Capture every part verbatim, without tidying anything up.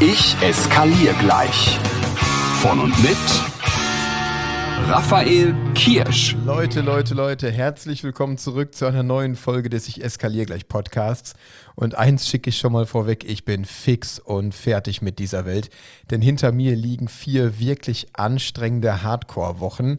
Ich eskaliere gleich. Von und mit Raphael Kirsch. Leute, Leute, Leute, herzlich willkommen zurück zu einer neuen Folge des Ich eskaliere gleich Podcasts. Und eins schicke ich schon mal vorweg, ich bin fix und fertig mit dieser Welt. Denn hinter mir liegen vier wirklich anstrengende Hardcore-Wochen.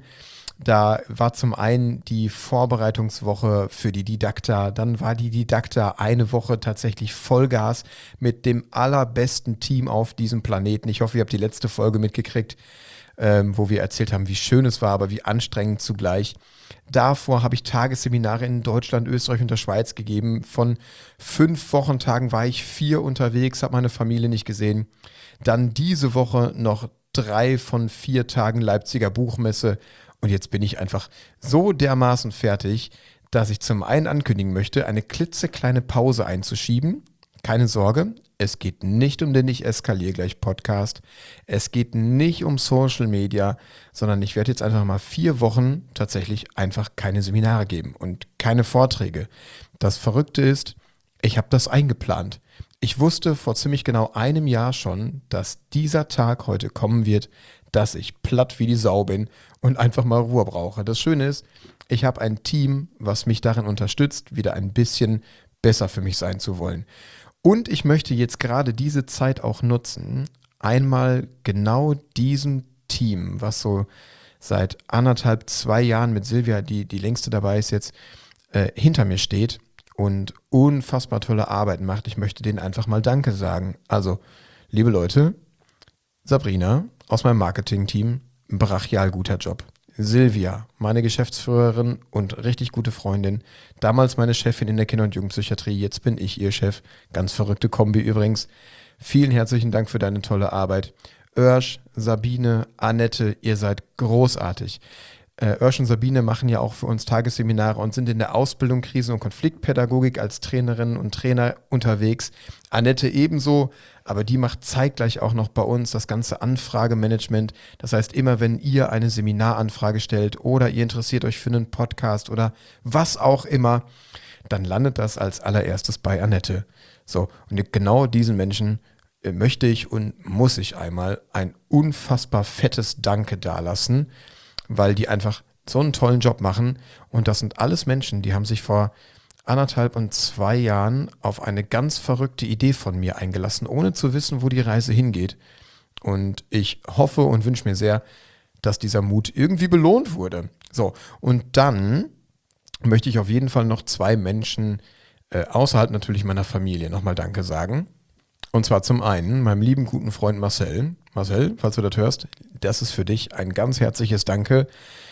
Da war zum einen die Vorbereitungswoche für die Didakta, dann war die Didakta eine Woche tatsächlich Vollgas mit dem allerbesten Team auf diesem Planeten. Ich hoffe, ihr habt die letzte Folge mitgekriegt, ähm, wo wir erzählt haben, wie schön es war, aber wie anstrengend zugleich. Davor habe ich Tagesseminare in Deutschland, Österreich und der Schweiz gegeben. Von fünf Wochentagen war ich vier unterwegs, habe meine Familie nicht gesehen. Dann diese Woche noch drei von vier Tagen Leipziger Buchmesse. Und jetzt bin ich einfach so dermaßen fertig, dass ich zum einen ankündigen möchte, eine klitzekleine Pause einzuschieben. Keine Sorge, es geht nicht um den Ich eskaliere gleich Podcast. Es geht nicht um Social Media, sondern ich werde jetzt einfach mal vier Wochen tatsächlich einfach keine Seminare geben und keine Vorträge. Das Verrückte ist, ich habe das eingeplant. Ich wusste vor ziemlich genau einem Jahr schon, dass dieser Tag heute kommen wird, dass ich platt wie die Sau bin und einfach mal Ruhe brauche. Das Schöne ist, ich habe ein Team, was mich darin unterstützt, wieder ein bisschen besser für mich sein zu wollen. Und ich möchte jetzt gerade diese Zeit auch nutzen, einmal genau diesem Team, was so seit anderthalb, zwei Jahren mit Silvia, die die längste dabei ist jetzt, äh, hinter mir steht und unfassbar tolle Arbeit macht. Ich möchte denen einfach mal Danke sagen. Also, liebe Leute, Sabrina aus meinem Marketing-Team, brachial guter Job. Silvia, meine Geschäftsführerin und richtig gute Freundin, damals meine Chefin in der Kinder- und Jugendpsychiatrie, jetzt bin ich ihr Chef, ganz verrückte Kombi übrigens. Vielen herzlichen Dank für deine tolle Arbeit. Örsch, Sabine, Annette, ihr seid großartig. Äh, Örsch und Sabine machen ja auch für uns Tagesseminare und sind in der Ausbildung Krisen- und Konfliktpädagogik als Trainerinnen und Trainer unterwegs. Annette ebenso, aber die macht zeitgleich auch noch bei uns das ganze Anfragemanagement. Das heißt, immer wenn ihr eine Seminaranfrage stellt oder ihr interessiert euch für einen Podcast oder was auch immer, dann landet das als allererstes bei Annette. So, und genau diesen Menschen äh, möchte ich und muss ich einmal ein unfassbar fettes Danke dalassen, weil die einfach so einen tollen Job machen. Und das sind alles Menschen, die haben sich vor anderthalb und zwei Jahren auf eine ganz verrückte Idee von mir eingelassen, ohne zu wissen, wo die Reise hingeht. Und ich hoffe und wünsche mir sehr, dass dieser Mut irgendwie belohnt wurde. So, und dann möchte ich auf jeden Fall noch zwei Menschen äh, außerhalb natürlich meiner Familie nochmal Danke sagen. Und zwar zum einen meinem lieben guten Freund Marcel. Marcel, falls du das hörst, das ist für dich ein ganz herzliches Danke.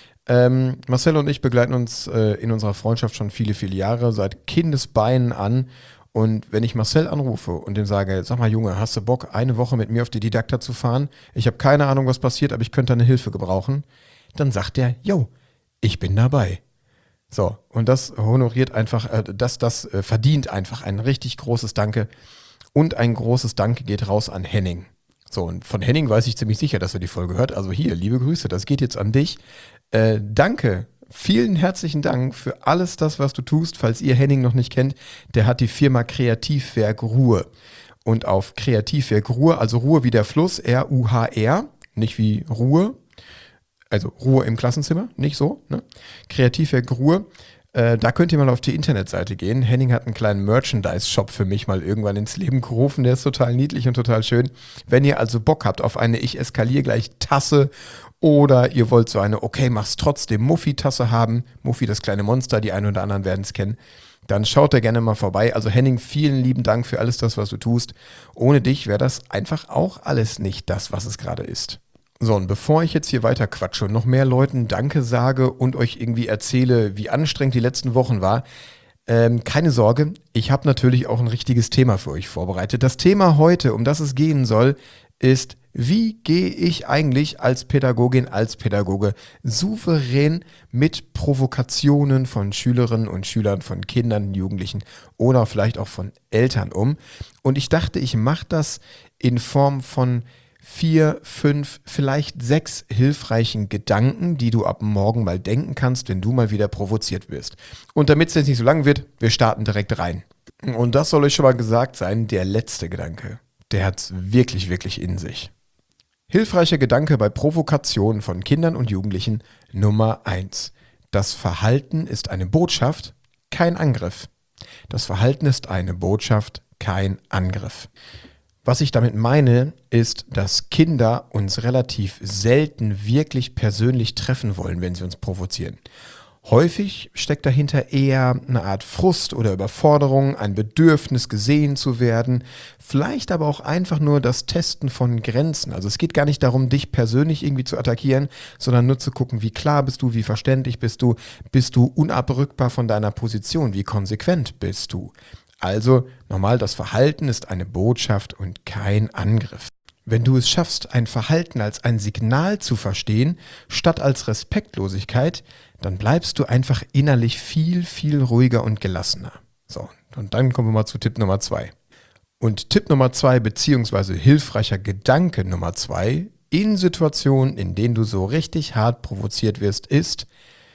Ähm, Marcel und ich begleiten uns äh, in unserer Freundschaft schon viele, viele Jahre, seit Kindesbeinen an. Und wenn ich Marcel anrufe und dem sage, sag mal Junge, hast du Bock, eine Woche mit mir auf die Didakta zu fahren? Ich habe keine Ahnung, was passiert, aber ich könnte deine Hilfe gebrauchen. Dann sagt er, yo, ich bin dabei. So, und das honoriert einfach, äh, das, das äh, verdient einfach ein richtig großes Danke. Und ein großes Danke geht raus an Henning. So, und von Henning weiß ich ziemlich sicher, dass er die Folge hört. Also hier, liebe Grüße, das geht jetzt an dich. Äh, danke, vielen herzlichen Dank für alles das, was du tust. Falls ihr Henning noch nicht kennt, der hat die Firma Kreativwerk Ruhr. Und auf Kreativwerk Ruhr, also Ruhr wie der Fluss, R U H R, nicht wie Ruhe, also Ruhe im Klassenzimmer, nicht so, ne? Kreativwerk Ruhr. Äh, da könnt ihr mal auf die Internetseite gehen. Henning hat einen kleinen Merchandise-Shop für mich mal irgendwann ins Leben gerufen. Der ist total niedlich und total schön. Wenn ihr also Bock habt auf eine Ich eskaliere gleich Tasse oder ihr wollt so eine Okay, mach's trotzdem Muffi-Tasse haben, Muffi das kleine Monster, die einen oder anderen werden es kennen, dann schaut da gerne mal vorbei. Also Henning, vielen lieben Dank für alles das, was du tust. Ohne dich wäre das einfach auch alles nicht das, was es gerade ist. So, und bevor ich jetzt hier weiter quatsche und noch mehr Leuten Danke sage und euch irgendwie erzähle, wie anstrengend die letzten Wochen war, ähm, keine Sorge, ich habe natürlich auch ein richtiges Thema für euch vorbereitet. Das Thema heute, um das es gehen soll, ist, wie gehe ich eigentlich als Pädagogin, als Pädagoge souverän mit Provokationen von Schülerinnen und Schülern, von Kindern, Jugendlichen oder vielleicht auch von Eltern um. Und ich dachte, ich mache das in Form von vier, fünf, vielleicht sechs hilfreichen Gedanken, die du ab morgen mal denken kannst, wenn du mal wieder provoziert wirst. Und damit es jetzt nicht so lang wird, wir starten direkt rein. Und das soll euch schon mal gesagt sein, der letzte Gedanke. der hat es wirklich, wirklich in sich. Hilfreicher Gedanke bei Provokation von Kindern und Jugendlichen Nummer eins. Das Verhalten ist eine Botschaft, kein Angriff. Das Verhalten ist eine Botschaft, kein Angriff. Was ich damit meine, ist, dass Kinder uns relativ selten wirklich persönlich treffen wollen, wenn sie uns provozieren. Häufig steckt dahinter eher eine Art Frust oder Überforderung, ein Bedürfnis, gesehen zu werden, vielleicht aber auch einfach nur das Testen von Grenzen. Also es geht gar nicht darum, dich persönlich irgendwie zu attackieren, sondern nur zu gucken, wie klar bist du, wie verständlich bist du, bist du unabrückbar von deiner Position, wie konsequent bist du. Also nochmal, das Verhalten ist eine Botschaft und kein Angriff. Wenn du es schaffst, ein Verhalten als ein Signal zu verstehen, statt als Respektlosigkeit, dann bleibst du einfach innerlich viel, viel ruhiger und gelassener. So, und dann kommen wir mal zu Tipp Nummer zwei. Und Tipp Nummer zwei, beziehungsweise hilfreicher Gedanke Nummer zwei, in Situationen, in denen du so richtig hart provoziert wirst, ist: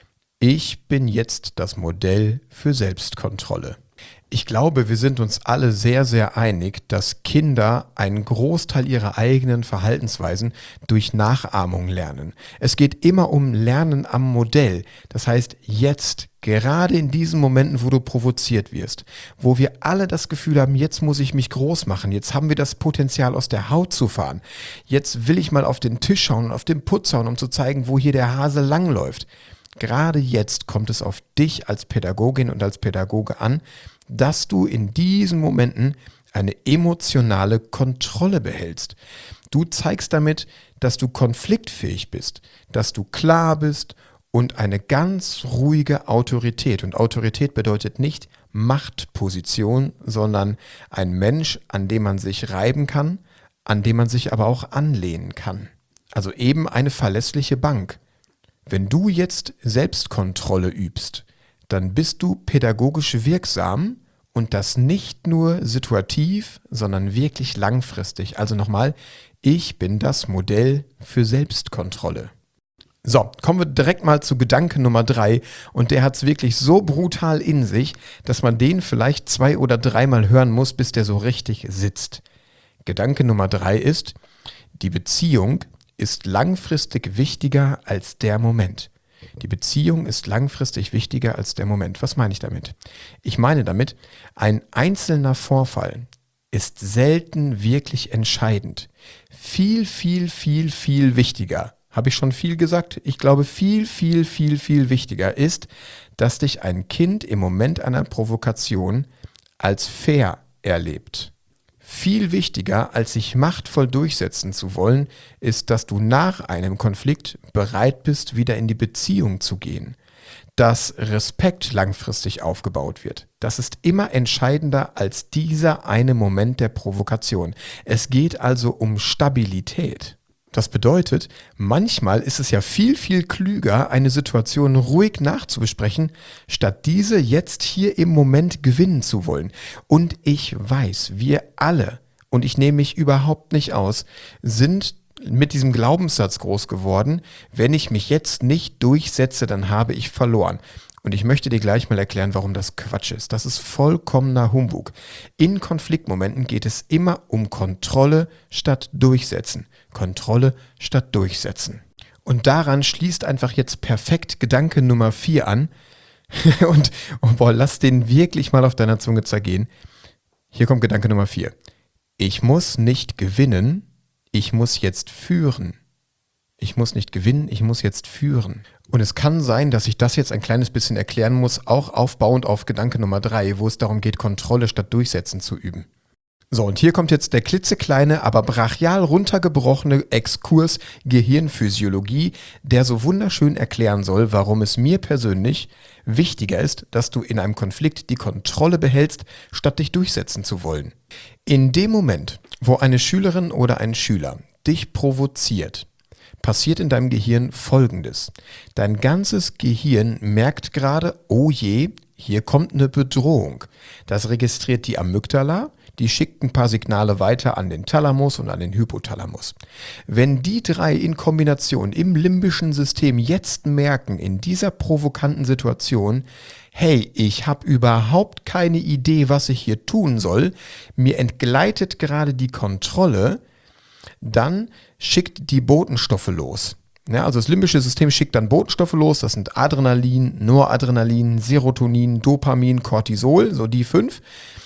Ich bin jetzt das Modell für Selbstkontrolle. Ich glaube, wir sind uns alle sehr, sehr einig, dass Kinder einen Großteil ihrer eigenen Verhaltensweisen durch Nachahmung lernen. Es geht immer um Lernen am Modell. Das heißt, jetzt, gerade in diesen Momenten, wo du provoziert wirst, wo wir alle das Gefühl haben, jetzt muss ich mich groß machen, jetzt haben wir das Potenzial, aus der Haut zu fahren. Jetzt will ich mal auf den Tisch schauen und auf den Putz hauen, um zu zeigen, wo hier der Hase langläuft. Gerade jetzt kommt es auf dich als Pädagogin und als Pädagoge an, dass du in diesen Momenten eine emotionale Kontrolle behältst. Du zeigst damit, dass du konfliktfähig bist, dass du klar bist und eine ganz ruhige Autorität. Und Autorität bedeutet nicht Machtposition, sondern ein Mensch, an dem man sich reiben kann, an dem man sich aber auch anlehnen kann. Also eben eine verlässliche Bank. Wenn du jetzt Selbstkontrolle übst, dann bist du pädagogisch wirksam und das nicht nur situativ, sondern wirklich langfristig. Also nochmal, ich bin das Modell für Selbstkontrolle. So, kommen wir direkt mal zu Gedanke Nummer drei und der hat es wirklich so brutal in sich, dass man den vielleicht zwei oder dreimal hören muss, bis der so richtig sitzt. Gedanke Nummer drei ist: Die Beziehung ist langfristig wichtiger als der Moment. Die Beziehung ist langfristig wichtiger als der Moment. Was meine ich damit? Ich meine damit, ein einzelner Vorfall ist selten wirklich entscheidend. Viel, viel, viel, viel wichtiger, habe ich schon viel gesagt? Ich glaube, viel, viel, viel, viel wichtiger ist, dass dich ein Kind im Moment einer Provokation als fair erlebt. Viel wichtiger, als sich machtvoll durchsetzen zu wollen, ist, dass du nach einem Konflikt bereit bist, wieder in die Beziehung zu gehen. Dass Respekt langfristig aufgebaut wird. Das ist immer entscheidender als dieser eine Moment der Provokation. Es geht also um Stabilität. Das bedeutet, manchmal ist es ja viel, viel klüger, eine Situation ruhig nachzubesprechen, statt diese jetzt hier im Moment gewinnen zu wollen. Und ich weiß, wir alle, und ich nehme mich überhaupt nicht aus, sind mit diesem Glaubenssatz groß geworden: Wenn ich mich jetzt nicht durchsetze, dann habe ich verloren. Und ich möchte dir gleich mal erklären, warum das Quatsch ist. Das ist vollkommener Humbug. In Konfliktmomenten geht es immer um Kontrolle statt Durchsetzen. Kontrolle statt Durchsetzen. Und daran schließt einfach jetzt perfekt Gedanke Nummer vier an. und oh boah, lass den wirklich mal auf deiner Zunge zergehen. Hier kommt Gedanke Nummer vier. Ich muss nicht gewinnen, ich muss jetzt führen. Ich muss nicht gewinnen, ich muss jetzt führen. Und es kann sein, dass ich das jetzt ein kleines bisschen erklären muss, auch aufbauend auf Gedanke Nummer drei, wo es darum geht, Kontrolle statt Durchsetzen zu üben. So, und hier kommt jetzt der klitzekleine, aber brachial runtergebrochene Exkurs Gehirnphysiologie, der so wunderschön erklären soll, warum es mir persönlich wichtiger ist, dass du in einem Konflikt die Kontrolle behältst, statt dich durchsetzen zu wollen. In dem Moment, wo eine Schülerin oder ein Schüler dich provoziert, passiert in deinem Gehirn Folgendes. Dein ganzes Gehirn merkt gerade: Oh je, hier kommt eine Bedrohung. Das registriert die Amygdala. die schickt ein paar Signale weiter an den Thalamus und an den Hypothalamus. Wenn die drei in Kombination im limbischen System jetzt merken, in dieser provokanten Situation, hey, ich habe überhaupt keine Idee, was ich hier tun soll, mir entgleitet gerade die Kontrolle, dann schickt die Botenstoffe los. Ja, also das limbische System schickt dann Botenstoffe los, das sind Adrenalin, Noradrenalin, Serotonin, Dopamin, Cortisol, so die fünf.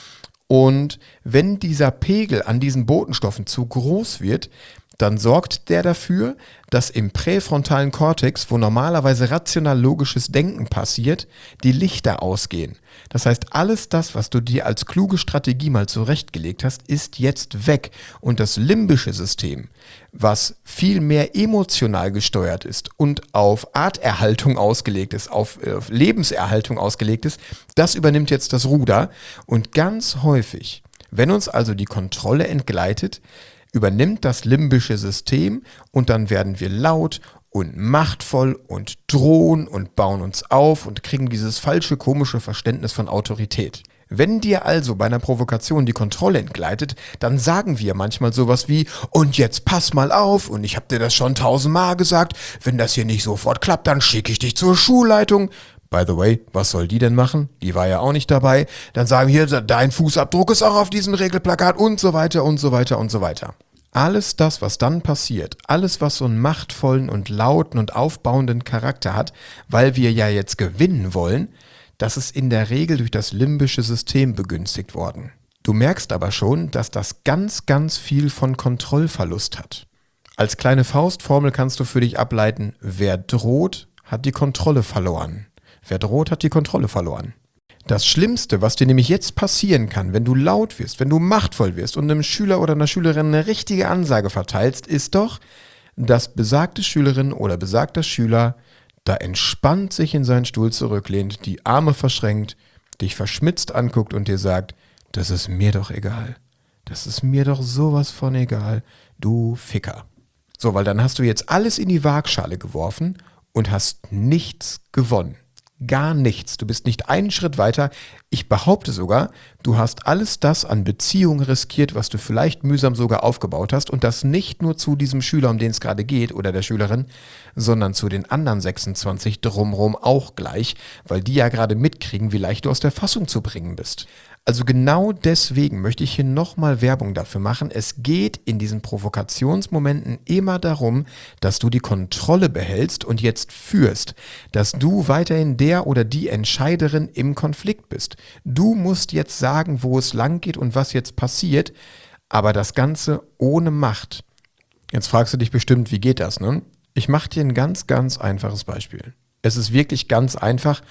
Und wenn dieser Pegel an diesen Botenstoffen zu groß wird, dann sorgt der dafür, dass im präfrontalen Kortex, wo normalerweise rational-logisches Denken passiert, die Lichter ausgehen. Das heißt, alles das, was du dir als kluge Strategie mal zurechtgelegt hast, ist jetzt weg. Und das limbische System, was viel mehr emotional gesteuert ist und auf Arterhaltung ausgelegt ist, auf, auf Lebenserhaltung ausgelegt ist, das übernimmt jetzt das Ruder. Und ganz häufig, wenn uns also die Kontrolle entgleitet, übernimmt das limbische System und dann werden wir laut und machtvoll und drohen und bauen uns auf und kriegen dieses falsche, komische Verständnis von Autorität. Wenn dir also bei einer Provokation die Kontrolle entgleitet, dann sagen wir manchmal sowas wie, und jetzt pass mal auf und ich habe dir das schon tausendmal gesagt, wenn das hier nicht sofort klappt, dann schicke ich dich zur Schulleitung. By the way, was soll die denn machen? Die war ja auch nicht dabei. Dann sagen wir hier, dein Fußabdruck ist auch auf diesem Regelplakat und so weiter und so weiter und so weiter. Alles das, was dann passiert, alles, was so einen machtvollen und lauten und aufbauenden Charakter hat, weil wir ja jetzt gewinnen wollen, das ist in der Regel durch das limbische System begünstigt worden. Du merkst aber schon, dass das ganz, ganz viel von Kontrollverlust hat. Als kleine Faustformel kannst du für dich ableiten, wer droht, hat die Kontrolle verloren. Wer droht, hat die Kontrolle verloren. Das Schlimmste, was dir nämlich jetzt passieren kann, wenn du laut wirst, wenn du machtvoll wirst und einem Schüler oder einer Schülerin eine richtige Ansage verteilst, ist doch, dass besagte Schülerin oder besagter Schüler da entspannt sich in seinen Stuhl zurücklehnt, die Arme verschränkt, dich verschmitzt anguckt und dir sagt, das ist mir doch egal. Das ist mir doch sowas von egal, du Ficker. So, weil dann hast du jetzt alles in die Waagschale geworfen und hast nichts gewonnen. Gar nichts. Du bist nicht einen Schritt weiter. Ich behaupte sogar, du hast alles das an Beziehungen riskiert, was du vielleicht mühsam sogar aufgebaut hast und das nicht nur zu diesem Schüler, um den es gerade geht oder der Schülerin, sondern zu den anderen sechsundzwanzig drumherum auch gleich, weil die ja gerade mitkriegen, wie leicht du aus der Fassung zu bringen bist. Also genau deswegen möchte ich hier nochmal Werbung dafür machen. Es geht in diesen Provokationsmomenten immer darum, dass du die Kontrolle behältst und jetzt führst, dass du weiterhin der oder die Entscheiderin im Konflikt bist. Du musst jetzt sagen, wo es lang geht und was jetzt passiert, aber das Ganze ohne Macht. Jetzt fragst du dich bestimmt, wie geht das, ne? Ich mache dir ein ganz, ganz einfaches Beispiel. Es ist wirklich ganz einfach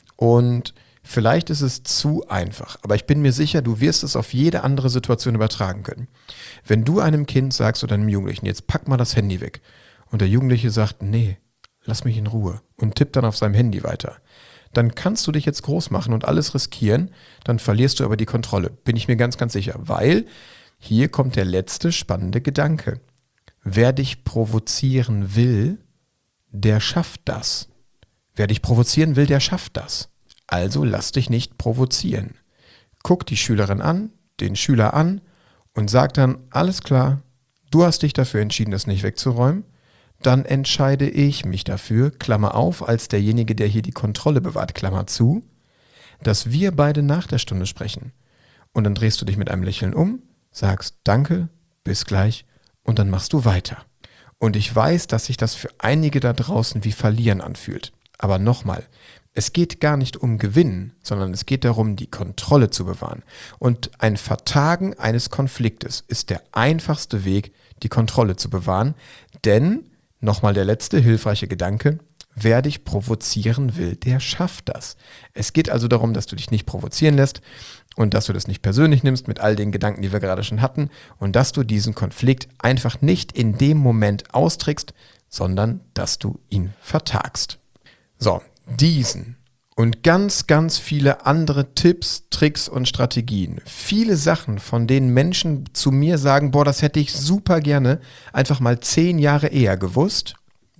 und vielleicht ist es zu einfach, aber ich bin mir sicher, du wirst es auf jede andere Situation übertragen können. Wenn du einem Kind sagst oder einem Jugendlichen, jetzt pack mal das Handy weg und der Jugendliche sagt, nee, lass mich in Ruhe und tippt dann auf seinem Handy weiter, dann kannst du dich jetzt groß machen und alles riskieren, dann verlierst du aber die Kontrolle, bin ich mir ganz, ganz sicher, weil hier kommt der letzte spannende Gedanke. Wer dich provozieren will, der schafft das. Wer dich provozieren will, der schafft das. Also lass dich nicht provozieren. Guck die Schülerin an, den Schüler an und sag dann, alles klar, du hast dich dafür entschieden, das nicht wegzuräumen, dann entscheide ich mich dafür, Klammer auf, als derjenige, der hier die Kontrolle bewahrt, Klammer zu, dass wir beide nach der Stunde sprechen. Und dann drehst du dich mit einem Lächeln um, sagst Danke, bis gleich und dann machst du weiter. Und ich weiß, dass sich das für einige da draußen wie Verlieren anfühlt. Aber nochmal, es geht gar nicht um Gewinnen, sondern es geht darum, die Kontrolle zu bewahren. Und ein Vertagen eines Konfliktes ist der einfachste Weg, die Kontrolle zu bewahren. Denn, nochmal der letzte hilfreiche Gedanke, wer dich provozieren will, der schafft das. Es geht also darum, dass du dich nicht provozieren lässt und dass du das nicht persönlich nimmst mit all den Gedanken, die wir gerade schon hatten und dass du diesen Konflikt einfach nicht in dem Moment austrickst, sondern dass du ihn vertagst. So, diesen und ganz, ganz viele andere Tipps, Tricks und Strategien. Viele Sachen, von denen Menschen zu mir sagen, boah, das hätte ich super gerne einfach mal zehn Jahre eher gewusst.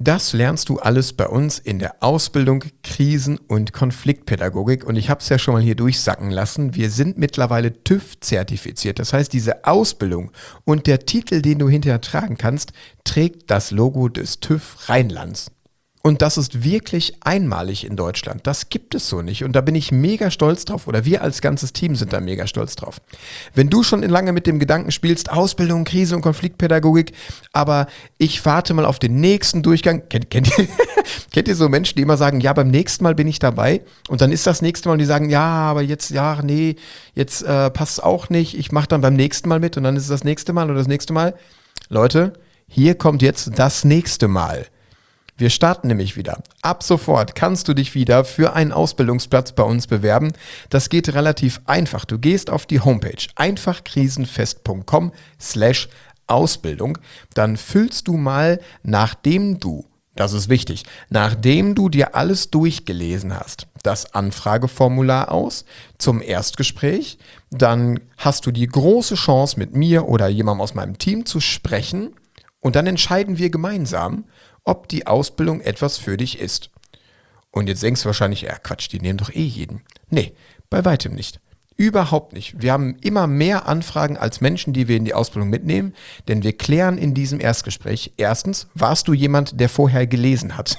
Das lernst du alles bei uns in der Ausbildung Krisen- und Konfliktpädagogik. Und ich habe es ja schon mal hier durchsacken lassen. Wir sind mittlerweile TÜV-zertifiziert. Das heißt, diese Ausbildung und der Titel, den du hinterher tragen kannst, trägt das Logo des TÜV Rheinlands. Und das ist wirklich einmalig in Deutschland. Das gibt es so nicht. Und da bin ich mega stolz drauf. Oder wir als ganzes Team sind da mega stolz drauf. Wenn du schon lange mit dem Gedanken spielst, Ausbildung, Krise- und Konfliktpädagogik, aber ich warte mal auf den nächsten Durchgang. Kennt, kennt, ihr, kennt ihr so Menschen, die immer sagen, ja, beim nächsten Mal bin ich dabei. Und dann ist das nächste Mal und die sagen, ja, aber jetzt, ja, nee, jetzt äh, passt es auch nicht. Ich mache dann beim nächsten Mal mit und dann ist es das nächste Mal oder das nächste Mal. Leute, hier kommt jetzt das nächste Mal. Wir starten nämlich wieder. Ab sofort kannst du dich wieder für einen Ausbildungsplatz bei uns bewerben. Das geht relativ einfach. Du gehst auf die Homepage einfachkrisenfest punkt com slash Ausbildung. Dann füllst du mal, nachdem du, das ist wichtig, nachdem du dir alles durchgelesen hast, das Anfrageformular aus zum Erstgespräch. Dann hast du die große Chance, mit mir oder jemandem aus meinem Team zu sprechen. Und dann entscheiden wir gemeinsam, ob die Ausbildung etwas für dich ist. Und jetzt denkst du wahrscheinlich, ja Quatsch, die nehmen doch eh jeden. Nee, bei weitem nicht. Überhaupt nicht. Wir haben immer mehr Anfragen als Menschen, die wir in die Ausbildung mitnehmen, denn wir klären in diesem Erstgespräch, erstens, warst du jemand, der vorher gelesen hat?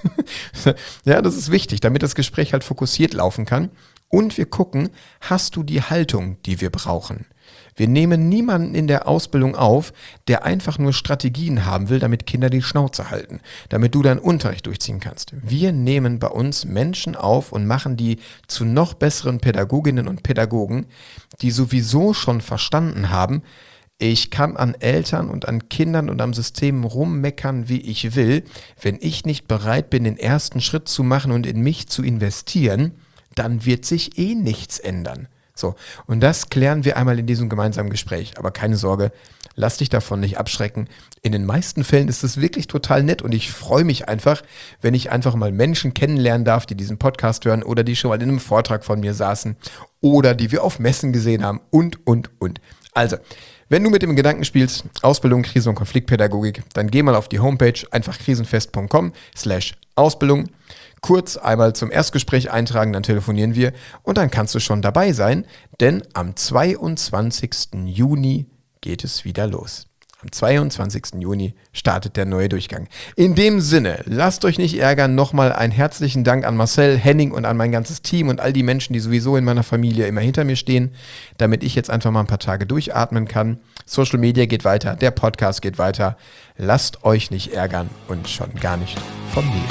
Ja, das ist wichtig, damit das Gespräch halt fokussiert laufen kann. Und wir gucken, hast du die Haltung, die wir brauchen? Wir nehmen niemanden in der Ausbildung auf, der einfach nur Strategien haben will, damit Kinder die Schnauze halten, damit du deinen Unterricht durchziehen kannst. Wir nehmen bei uns Menschen auf und machen die zu noch besseren Pädagoginnen und Pädagogen, die sowieso schon verstanden haben, ich kann an Eltern und an Kindern und am System rummeckern, wie ich will. Wenn ich nicht bereit bin, den ersten Schritt zu machen und in mich zu investieren, dann wird sich eh nichts ändern. So, und das klären wir einmal in diesem gemeinsamen Gespräch. Aber keine Sorge, lass dich davon nicht abschrecken. In den meisten Fällen ist es wirklich total nett und ich freue mich einfach, wenn ich einfach mal Menschen kennenlernen darf, die diesen Podcast hören oder die schon mal in einem Vortrag von mir saßen oder die wir auf Messen gesehen haben und, und, und. Also, wenn du mit dem Gedanken spielst, Ausbildung, Krise- und Konfliktpädagogik, dann geh mal auf die Homepage einfach krisenfest punkt com slash Ausbildung. Kurz einmal zum Erstgespräch eintragen, dann telefonieren wir und dann kannst du schon dabei sein, denn am zweiundzwanzigsten Juni geht es wieder los. Am zweiundzwanzigsten Juni startet der neue Durchgang. In dem Sinne, lasst euch nicht ärgern, nochmal einen herzlichen Dank an Marcel, Henning und an mein ganzes Team und all die Menschen, die sowieso in meiner Familie immer hinter mir stehen, damit ich jetzt einfach mal ein paar Tage durchatmen kann. Social Media geht weiter, der Podcast geht weiter. Lasst euch nicht ärgern und schon gar nicht von mir.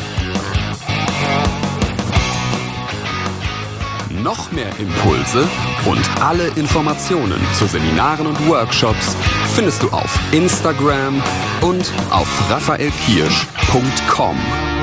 Noch mehr Impulse und alle Informationen zu Seminaren und Workshops findest du auf Instagram und auf raphaelkirsch punkt com.